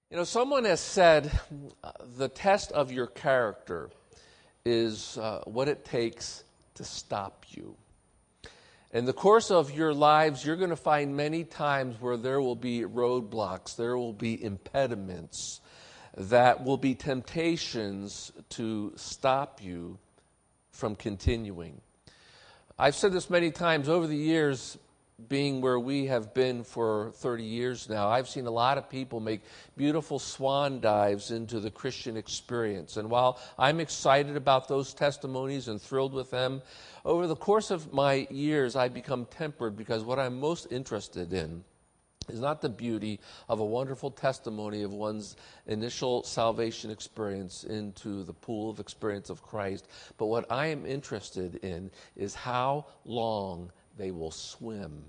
You know, someone has said the test of your character is what it takes to stop you. In the course of your lives, you're going to find many times where there will be roadblocks, there will be impediments, that will be temptations to stop you from continuing. I've said this many times over the years, being where we have been for 30 years now, I've seen a lot of people make beautiful swan dives into the Christian experience. And while I'm excited about those testimonies and thrilled with them, over the course of my years, I've become tempered because what I'm most interested in is not the beauty of a wonderful testimony of one's initial salvation experience into the pool of experience of Christ, but what I am interested in is how long they will swim.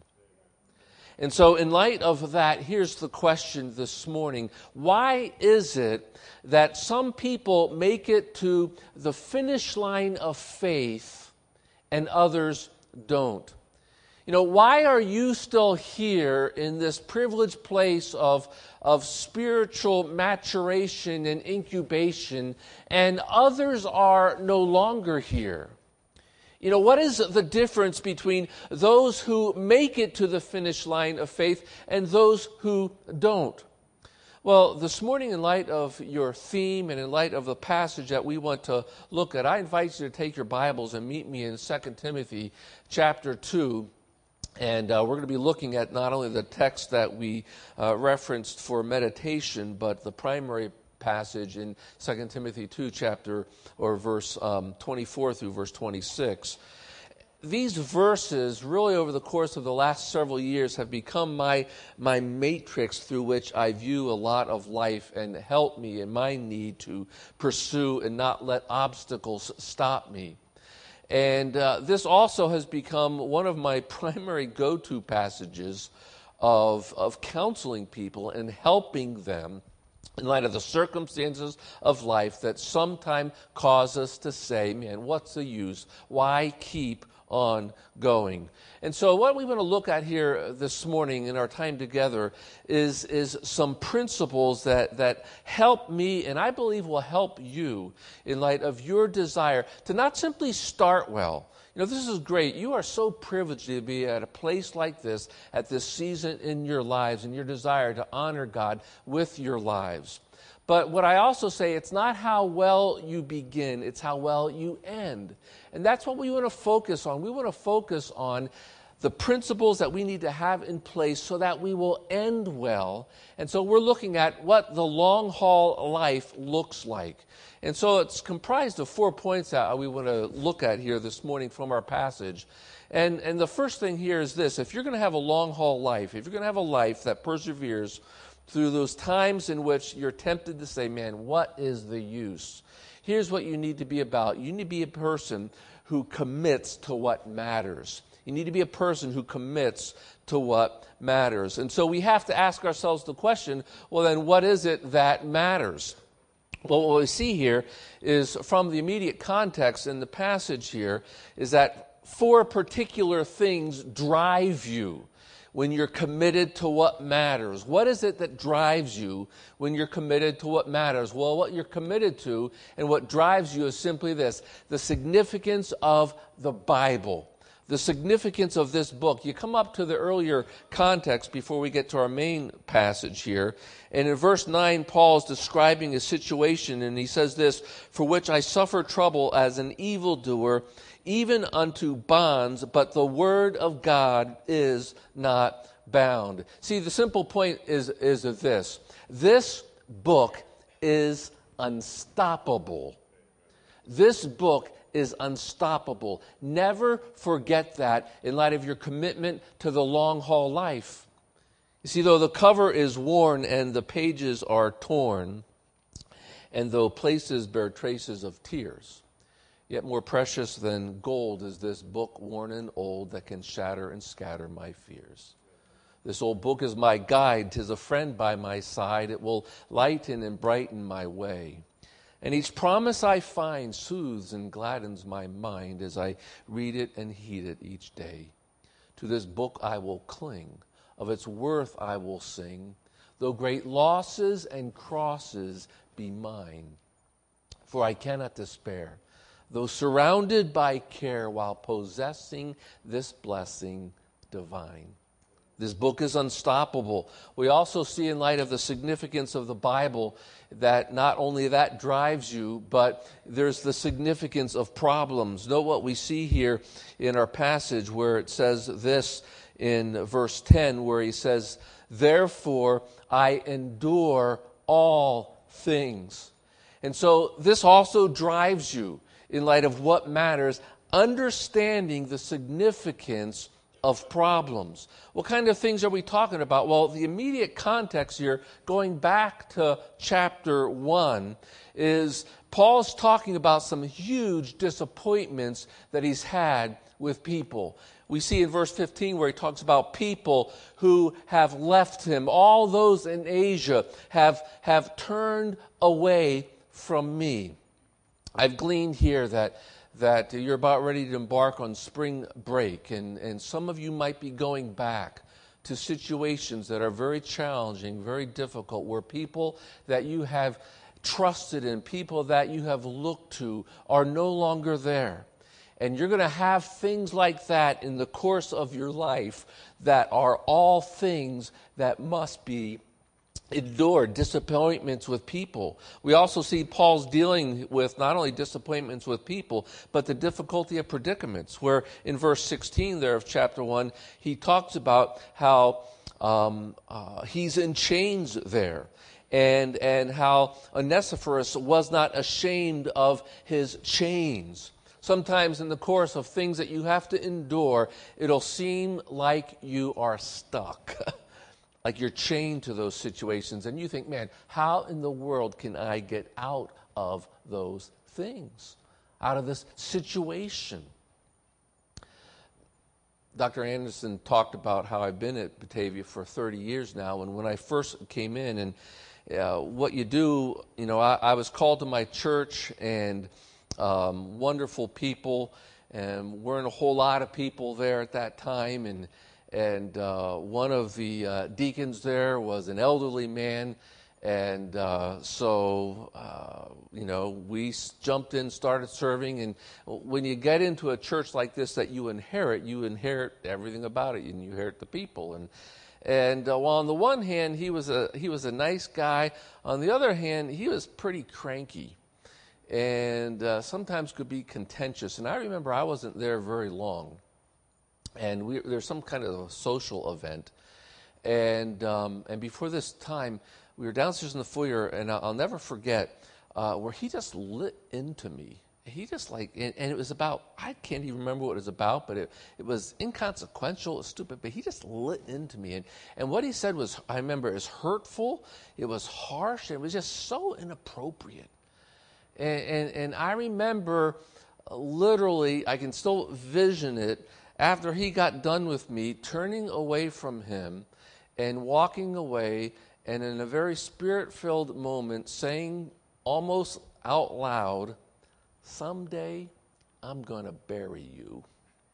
And so in light of that, here's the question this morning. Why is it that some people make it to the finish line of faith and others don't? You know, why are you still here in this privileged place of spiritual maturation and incubation, and others are no longer here? You know, what is the difference between those who make it to the finish line of faith and those who don't? Well, this morning, in light of your theme and in light of the passage that we want to look at, I invite you to take your Bibles and meet me in 2 Timothy chapter 2. And we're going to be looking at not only the text that we referenced for meditation, but the primary passage in 2 Timothy 2 verse 24 through verse 26. These verses, really over the course of the last several years, have become my matrix through which I view a lot of life and help me in my need to pursue and not let obstacles stop me. And this also has become one of my primary go-to passages of counseling people and helping them in light of the circumstances of life that sometimes cause us to say, man, what's the use? Why keep on going? And so what we want to look at here this morning in our time together is some principles that help me, and I believe will help you in light of your desire to not simply start well. You know, this is great. You are so privileged to be at a place like this at this season in your lives and your desire to honor God with your lives. But what I also say, it's not how well you begin, it's how well you end. And that's what we want to focus on. We want to focus on the principles that we need to have in place so that we will end well. And so we're looking at what the long haul life looks like. And so it's comprised of 4 points that we want to look at here this morning from our passage. And the first thing here is this: if you're going to have a long haul life, if you're going to have a life that perseveres through those times in which you're tempted to say, man, what is the use? Here's what you need to be about. You need to be a person who commits to what matters. You need to be a person who commits to what matters. And so we have to ask ourselves the question, well then, what is it that matters? Well, what we see here is, from the immediate context in the passage here, is that 4 particular things drive you when you're committed to what matters. What is it that drives you when you're committed to what matters? Well, what you're committed to and what drives you is simply this: the significance of the Bible. The significance of this book. You come up to the earlier context before we get to our main passage here. And in verse 9, Paul is describing a situation, and he says this: for which I suffer trouble as an evildoer, even unto bonds, but the word of God is not bound. See, the simple point is this: this book is unstoppable. This book is unstoppable. Never forget that in light of your commitment to the long haul life. You see, though the cover is worn and the pages are torn, and though places bear traces of tears, yet more precious than gold is this book, worn and old, that can shatter and scatter my fears. This old book is my guide, 'tis a friend by my side. It will lighten and brighten my way. And each promise I find soothes and gladdens my mind as I read it and heed it each day. To this book I will cling, of its worth I will sing. though great losses and crosses be mine. For I cannot despair, though surrounded by care, while possessing this blessing divine. This book is unstoppable. We also see, in light of the significance of the Bible, that not only that drives you, but there's the significance of problems. Note what we see here in our passage where it says this in verse 10, where he says, "Therefore I endure all things." And so this also drives you in light of what matters, understanding the significance of problems. What kind of things are we talking about? Well, the immediate context here, going back to chapter 1, is Paul's talking about some huge disappointments that he's had with people. We see in verse 15 where he talks about people who have left him. All those in Asia have turned away from me. I've gleaned here that you're about ready to embark on spring break, and some of you might be going back to situations that are very challenging, very difficult, where people that you have trusted in, people that you have looked to, are no longer there. And you're going to have things like that in the course of your life that are all things that must be endured, disappointments with people. We also see Paul's dealing with not only disappointments with people, but the difficulty of predicaments, where in verse 16 there of chapter 1, he talks about how he's in chains there, and how Onesiphorus was not ashamed of his chains. Sometimes in the course of things that you have to endure, it'll seem like you are stuck. Like you're chained to those situations, and you think, man, how in the world can I get out of those things, out of this situation? Dr. Anderson talked about how I've been at Batavia for 30 years now, and when I first came in, and what you do, I was called to my church, and wonderful people, and weren't a whole lot of people there at that time, and one of the deacons there was an elderly man, and so we jumped in, started serving. And when you get into a church like this that you inherit everything about it, and you inherit the people. And while on the one hand he was a nice guy, on the other hand he was pretty cranky, and sometimes could be contentious. And I remember I wasn't there very long. And there's some kind of a social event, and before this time, we were downstairs in the foyer, and I'll never forget where he just lit into me. He just and it was about, I can't even remember what it was about, but it was inconsequential, it was stupid, but he just lit into me, and what he said was, I remember, it was hurtful, it was harsh, and it was just so inappropriate, and I remember literally, I can still vision it. After he got done with me, turning away from him and walking away, and in a very spirit-filled moment, saying almost out loud, "Someday I'm going to bury you."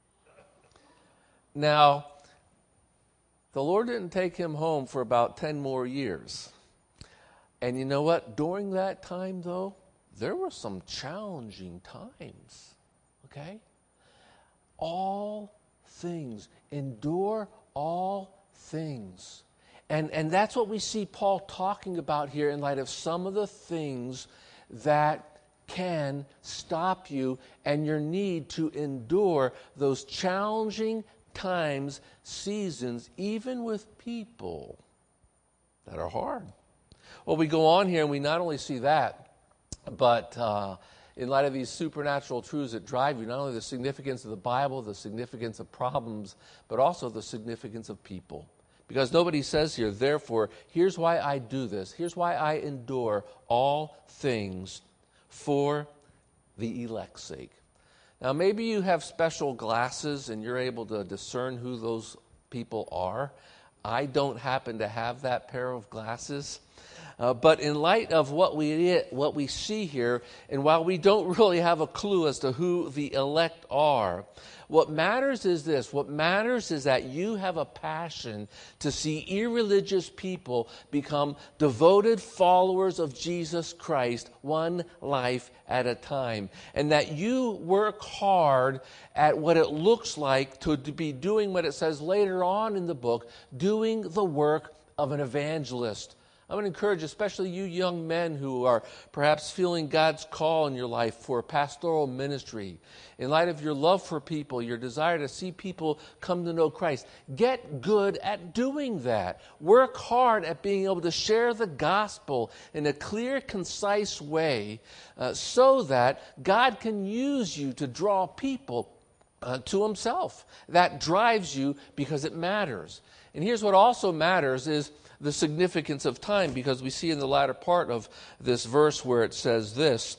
Now, the Lord didn't take him home for about 10 more years. And you know what? During that time, though, there were some challenging times, okay? All things. Endure all things. And that's what we see Paul talking about here in light of some of the things that can stop you and your need to endure those challenging times, seasons, even with people that are hard. Well, we go on here and we not only see that, but in light of these supernatural truths that drive you, not only the significance of the Bible, the significance of problems, but also the significance of people. Because nobody says here, therefore, here's why I do this. Here's why I endure all things for the elect's sake. Now, maybe you have special glasses and you're able to discern who those people are. I don't happen to have that pair of glasses. But in light of what we see here, and while we don't really have a clue as to who the elect are, what matters is this. What matters is that you have a passion to see irreligious people become devoted followers of Jesus Christ, one life at a time. And that you work hard at what it looks like to be doing what it says later on in the book, doing the work of an evangelist. I would encourage especially you young men who are perhaps feeling God's call in your life for pastoral ministry. In light of your love for people, your desire to see people come to know Christ, get good at doing that. Work hard at being able to share the gospel in a clear, concise way so that God can use you to draw people to himself. That drives you because it matters. And here's what also matters is the significance of time, because we see in the latter part of this verse where it says this,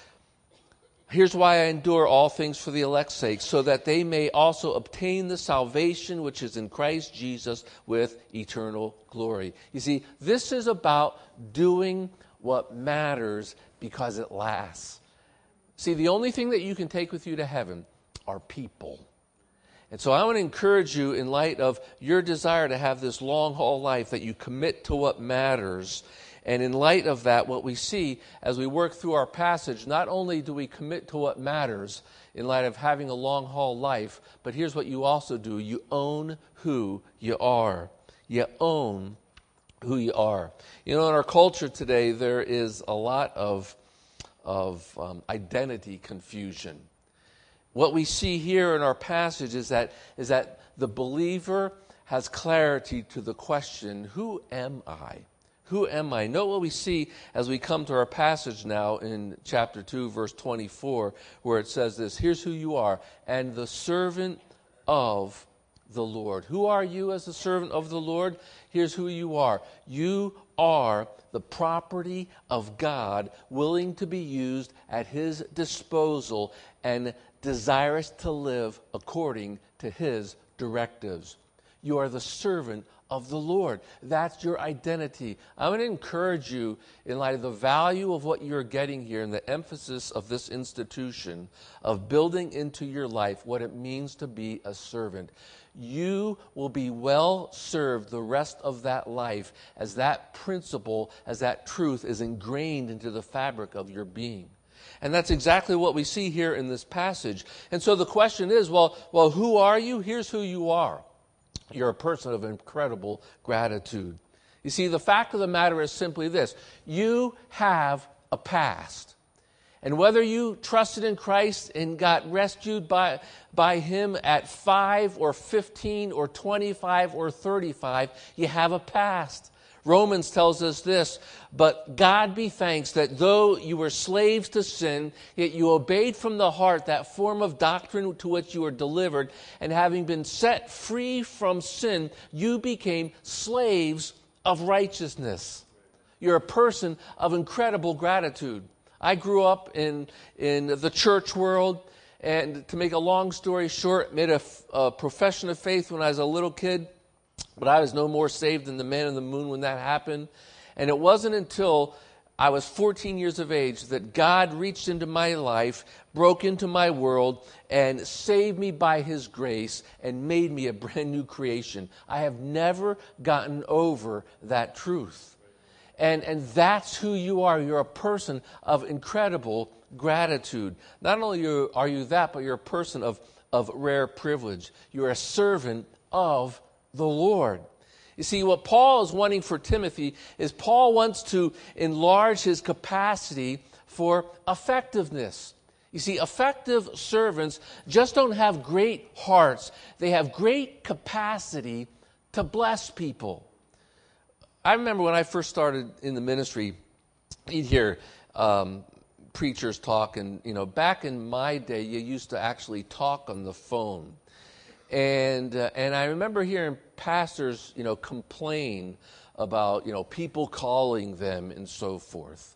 here's why I endure all things for the elect's sake, so that they may also obtain the salvation which is in Christ Jesus with eternal glory. You see, this is about doing what matters because it lasts. See, the only thing that you can take with you to heaven are people. And so I want to encourage you, in light of your desire to have this long-haul life, that you commit to what matters. And in light of that, what we see as we work through our passage, not only do we commit to what matters in light of having a long-haul life, but here's what you also do. You own who you are. You own who you are. You know, in our culture today, there is a lot of identity confusion. What we see here in our passage is that the believer has clarity to the question, who am I? Who am I? Note what we see as we come to our passage now in chapter 2, verse 24, where it says this, here's who you are, and the servant of the Lord. Who are you as the servant of the Lord? Here's who you are. You are the property of God, willing to be used at his disposal and desirous to live according to his directives. You are the servant of the Lord. That's your identity. I'm going to encourage you, in light of the value of what you're getting here and the emphasis of this institution, of building into your life what it means to be a servant. You will be well served the rest of that life as that principle, as that truth is ingrained into the fabric of your being. And that's exactly what we see here in this passage. And so the question is, well, who are you? Here's who you are. You're a person of incredible gratitude. You see, the fact of the matter is simply this. You have a past. And whether you trusted in Christ and got rescued by him at 5 or 15 or 25 or 35, you have a past. Romans tells us this, but God be thanks that though you were slaves to sin, yet you obeyed from the heart that form of doctrine to which you were delivered, and having been set free from sin, you became slaves of righteousness. You're a person of incredible gratitude. I grew up in the church world, and to make a long story short, made a profession of faith when I was a little kid. But I was no more saved than the man in the moon when that happened. And it wasn't until I was 14 years of age that God reached into my life, broke into my world, and saved me by his grace and made me a brand new creation. I have never gotten over that truth. And that's who you are. You're a person of incredible gratitude. Not only are you that, but you're a person of rare privilege. You're a servant of the Lord. You see, what Paul is wanting for Timothy is Paul wants to enlarge his capacity for effectiveness. You see, effective servants just don't have great hearts. They have great capacity to bless people. I remember when I first started in the ministry, you'd hear preachers talk, and back in my day, you used to actually talk on the phone. And I remember hearing pastors, complain about, people calling them and so forth.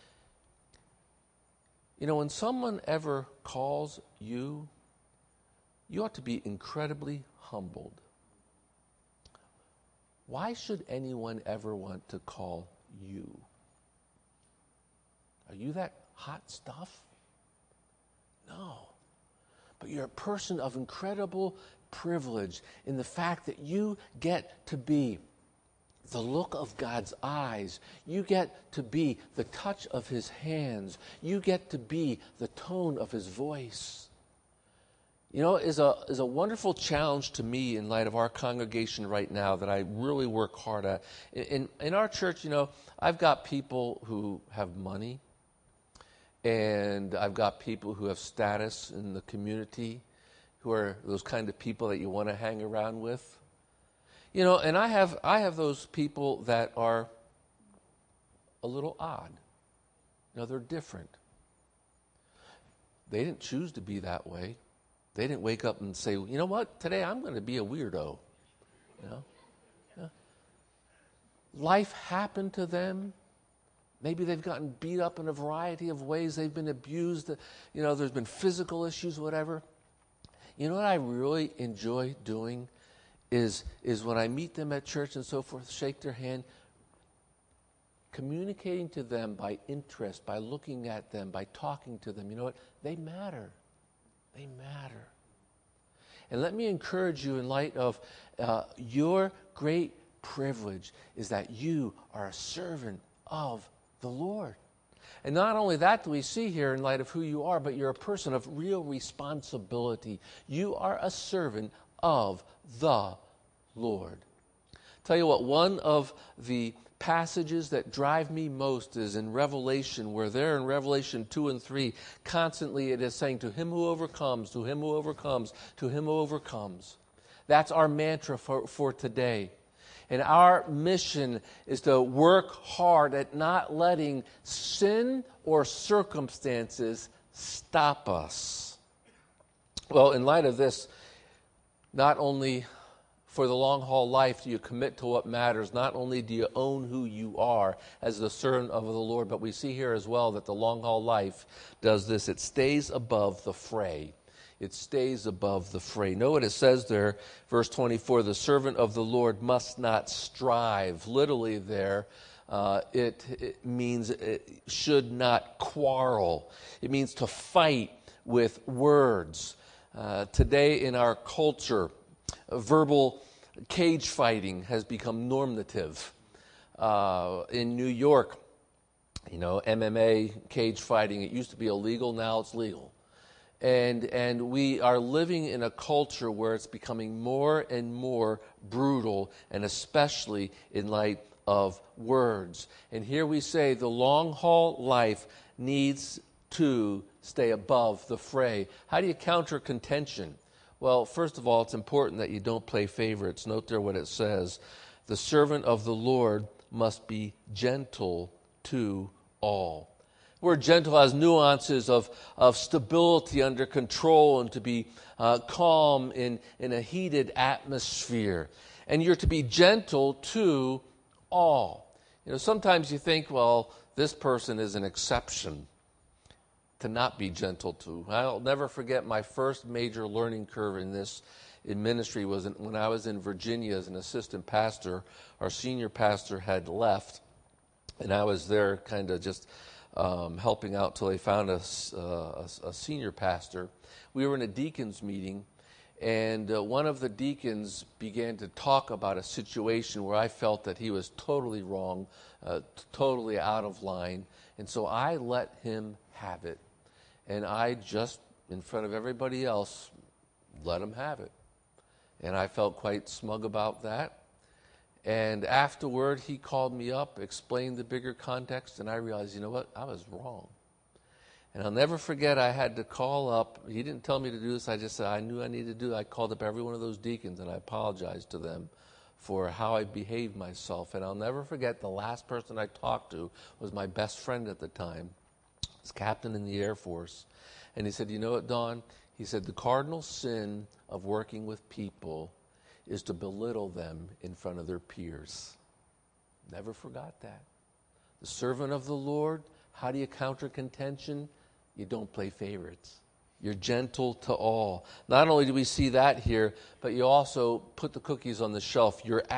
When someone ever calls you, you ought to be incredibly humbled. Why should anyone ever want to call you. Are you that hot stuff? No. But you're a person of incredible privilege in the fact that you get to be the look of God's eyes. You get to be the touch of his hands. You get to be the tone of his voice. You know, is a wonderful challenge to me in light of our congregation right now that I really work hard at. In our church, you know, I've got people who have money, and I've got people who have status in the community, who are those kind of people that you want to hang around with. You know, and I have those people that are a little odd. You know, they're different. They didn't choose to be that way. They didn't wake up and say, you know what, today I'm going to be a weirdo. You know? Yeah. Life happened to them. Maybe they've gotten beat up in a variety of ways. They've been abused. You know, there's been physical issues, whatever. You know what I really enjoy doing is when I meet them at church and so forth, shake their hand, communicating to them by interest, by looking at them, by talking to them. You know what? They matter. They matter. And let me encourage you in light of your great privilege is that you are a servant of the Lord. And not only that do we see here in light of who you are, but you're a person of real responsibility. You are a servant of the Lord. Tell you what, one of the passages that drive me most is in Revelation, where there in Revelation 2 and 3, constantly it is saying, to him who overcomes, to him who overcomes, to him who overcomes. That's our mantra for today. And our mission is to work hard at not letting sin or circumstances stop us. Well, in light of this, not only for the long haul life do you commit to what matters, not only do you own who you are as the servant of the Lord, but we see here as well that the long haul life does this. It stays above the fray. It stays above the fray. Know what it says there, verse 24, the servant of the Lord must not strive. Literally there, it means it should not quarrel. It means to fight with words. Today in our culture, verbal cage fighting has become normative. In New York, you know, MMA, cage fighting, it used to be illegal, now it's legal. And we are living in a culture where it's becoming more and more brutal, and especially in light of words. And here we say the long haul life needs to stay above the fray. How do you counter contention? Well, first of all, it's important that you don't play favorites. Note there what it says. The servant of the Lord must be gentle to all. The word gentle has nuances of stability under control and to be calm in a heated atmosphere. And you're to be gentle to all. You know, sometimes you think, well, this person is an exception to not be gentle to. I'll never forget my first major learning curve in ministry was when I was in Virginia as an assistant pastor. Our senior pastor had left, and I was there kind of just helping out till they found a senior pastor. We were in a deacons meeting, and one of the deacons began to talk about a situation where I felt that he was totally wrong, totally out of line, and so I let him have it. And I just, in front of everybody else, let him have it. And I felt quite smug about that. And afterward, he called me up, explained the bigger context, and I realized, you know what, I was wrong. And I'll never forget, I had to call up. He didn't tell me to do this. I just said I knew I needed to do it. I called up every one of those deacons, and I apologized to them for how I behaved myself. And I'll never forget, the last person I talked to was my best friend at the time. Captain in the Air Force. And he said, you know what, Don? He said, the cardinal sin of working with people is to belittle them in front of their peers. Never forgot that. The servant of the Lord, how do you counter contention? You don't play favorites. You're gentle to all. Not only do we see that here, but you also put the cookies on the shelf. You're apt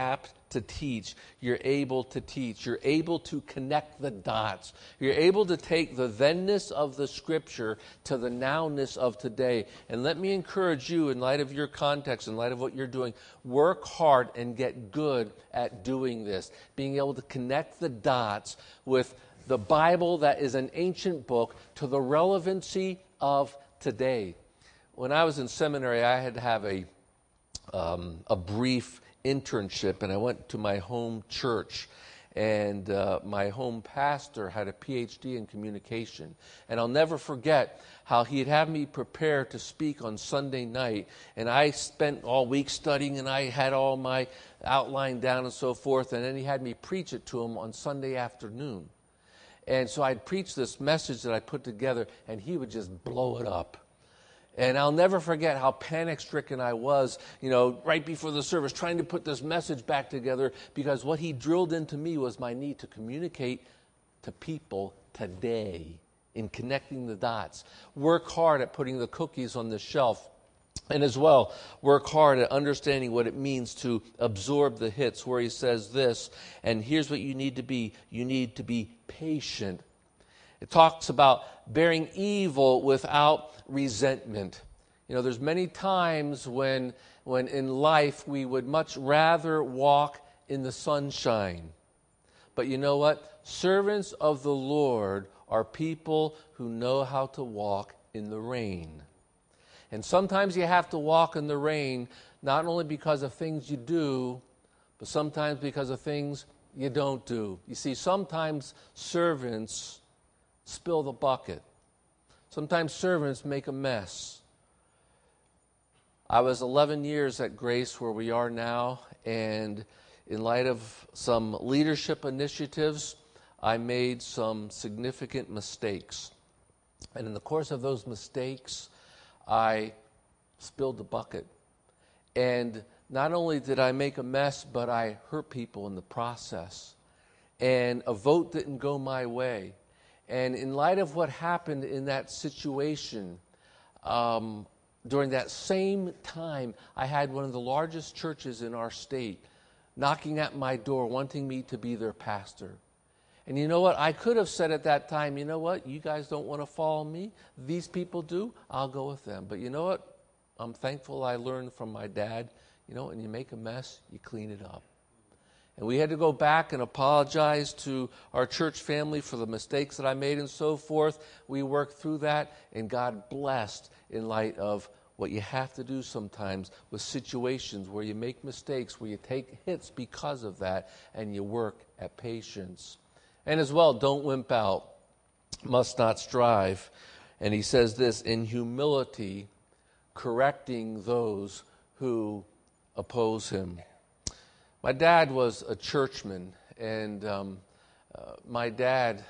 to teach. You're able to teach. You're able to connect the dots. You're able to take the thenness of the Scripture to the nowness of today. And let me encourage you, in light of your context, in light of what you're doing, work hard and get good at doing this. Being able to connect the dots with the Bible that is an ancient book to the relevancy of today. When I was in seminary, I had to have a brief internship, and I went to my home church, and my home pastor had a PhD in communication. And I'll never forget how he'd have me prepare to speak on Sunday night, and I spent all week studying, and I had all my outline down and so forth, and then he had me preach it to him on Sunday afternoon. And so I'd preach this message that I put together, and he would just blow it up. And I'll never forget how panic-stricken I was, right before the service, trying to put this message back together, because what he drilled into me was my need to communicate to people today in connecting the dots. Work hard at putting the cookies on the shelf. And as well, work hard at understanding what it means to absorb the hits, where he says this, and here's what you need to be. You need to be patient. It talks about bearing evil without resentment. There's many times when in life we would much rather walk in the sunshine. But you know what? Servants of the Lord are people who know how to walk in the rain. And sometimes you have to walk in the rain, not only because of things you do, but sometimes because of things you don't do. You see, sometimes servants spill the bucket. Sometimes servants make a mess. I was 11 years at Grace, where we are now, and in light of some leadership initiatives, I made some significant mistakes. And in the course of those mistakes, I spilled the bucket. And not only did I make a mess, but I hurt people in the process. And a vote didn't go my way. And in light of what happened in that situation, during that same time, I had one of the largest churches in our state knocking at my door, wanting me to be their pastor. And you know what? I could have said at that time, you know what? You guys don't want to follow me. These people do. I'll go with them. But you know what? I'm thankful I learned from my dad. When you make a mess, you clean it up. And we had to go back and apologize to our church family for the mistakes that I made and so forth. We worked through that, and God blessed in light of what you have to do sometimes with situations where you make mistakes, where you take hits because of that, and you work at patience. And as well, don't wimp out, must not strive. And he says this, in humility, correcting those who oppose him. My dad was a churchman, and my dad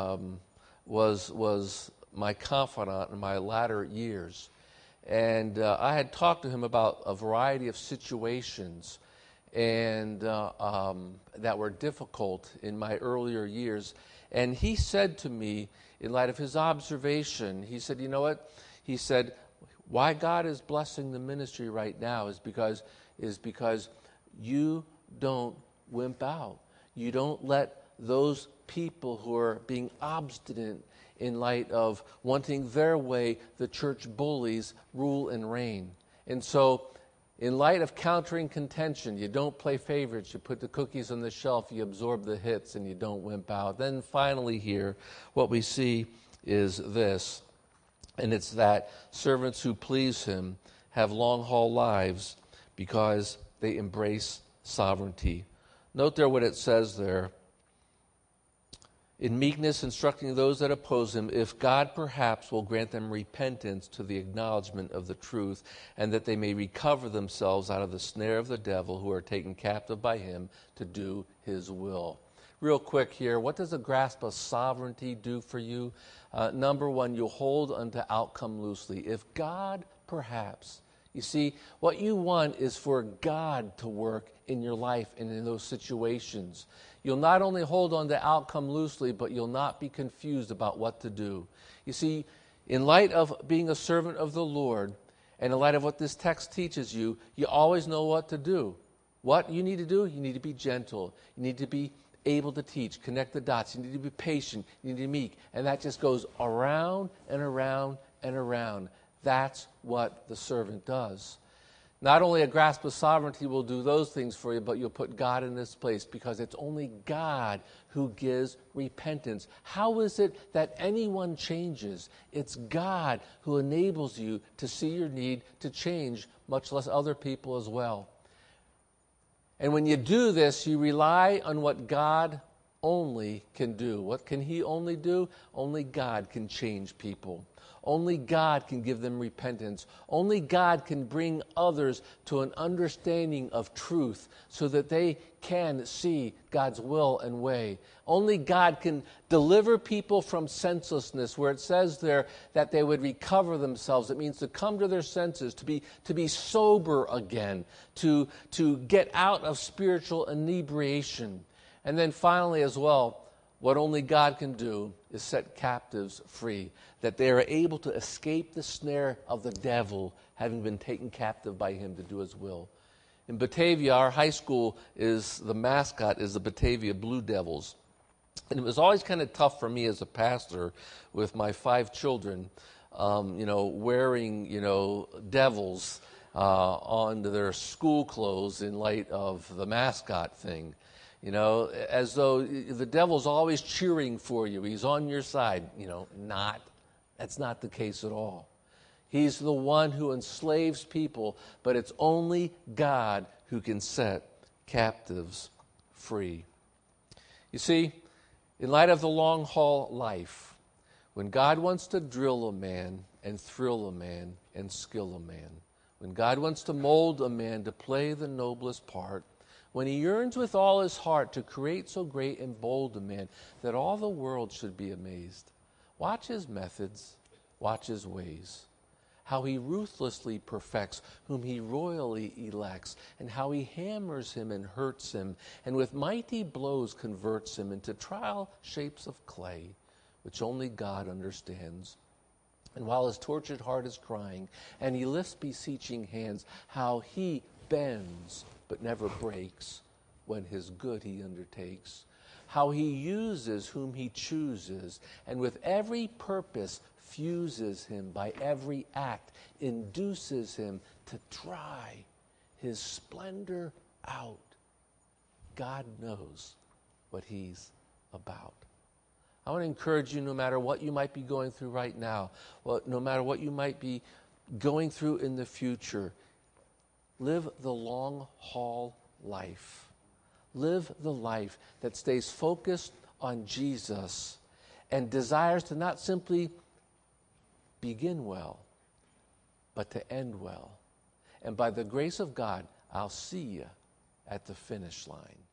was my confidant in my latter years. And I had talked to him about a variety of situations and that were difficult in my earlier years. And he said to me, in light of his observation, he said, you know what? He said, why God is blessing the ministry right now is because you don't wimp out. You don't let those people who are being obstinate in light of wanting their way, the church bullies, rule and reign. And so, in light of countering contention, you don't play favorites, you put the cookies on the shelf, you absorb the hits, and you don't wimp out. Then finally here, what we see is this, and it's that servants who please him have long-haul lives because they embrace sovereignty. Note there what it says there. In meekness, instructing those that oppose him, if God perhaps will grant them repentance to the acknowledgement of the truth, and that they may recover themselves out of the snare of the devil, who are taken captive by him to do his will. Real quick here, what does a grasp of sovereignty do for you? Number one, you'll hold unto outcome loosely. If God perhaps, you see, what you want is for God to work in your life and in those situations. You'll not only hold on to outcome loosely, but you'll not be confused about what to do. You see, in light of being a servant of the Lord, and in light of what this text teaches you, you always know what to do. What you need to do? You need to be gentle. You need to be able to teach, connect the dots. You need to be patient. You need to be meek. And that just goes around and around and around. That's what the servant does. Not only a grasp of sovereignty will do those things for you, but you'll put God in this place, because it's only God who gives repentance. How is it that anyone changes? It's God who enables you to see your need to change, much less other people as well. And when you do this, you rely on what God only can do. What can He only do? Only God can change people. Only God can give them repentance. Only God can bring others to an understanding of truth so that they can see God's will and way. Only God can deliver people from senselessness, where it says there that they would recover themselves. It means to come to their senses, to be sober again, to get out of spiritual inebriation. And then finally as well, what only God can do is set captives free, that they are able to escape the snare of the devil, having been taken captive by him to do his will. In Batavia, our high school the mascot is the Batavia Blue Devils. And it was always kind of tough for me as a pastor with my 5 children, wearing, devils on their school clothes in light of the mascot thing. As though the devil's always cheering for you. He's on your side. That's not the case at all. He's the one who enslaves people, but it's only God who can set captives free. You see, in light of the long haul life, when God wants to drill a man and thrill a man and skill a man, when God wants to mold a man to play the noblest part, when He yearns with all His heart to create so great and bold a man that all the world should be amazed, watch His methods, watch His ways, how He ruthlessly perfects whom He royally elects, and how He hammers him and hurts him, and with mighty blows converts him into trial shapes of clay, which only God understands. And while his tortured heart is crying, and he lifts beseeching hands, how He bends but never breaks when His good He undertakes, how He uses whom He chooses, and with every purpose fuses him by every act, induces him to try His splendor out. God knows what He's about. I want to encourage you, no matter what you might be going through right now, no matter what you might be going through in the future, live the long haul life. Live the life that stays focused on Jesus and desires to not simply begin well, but to end well. And by the grace of God, I'll see you at the finish line.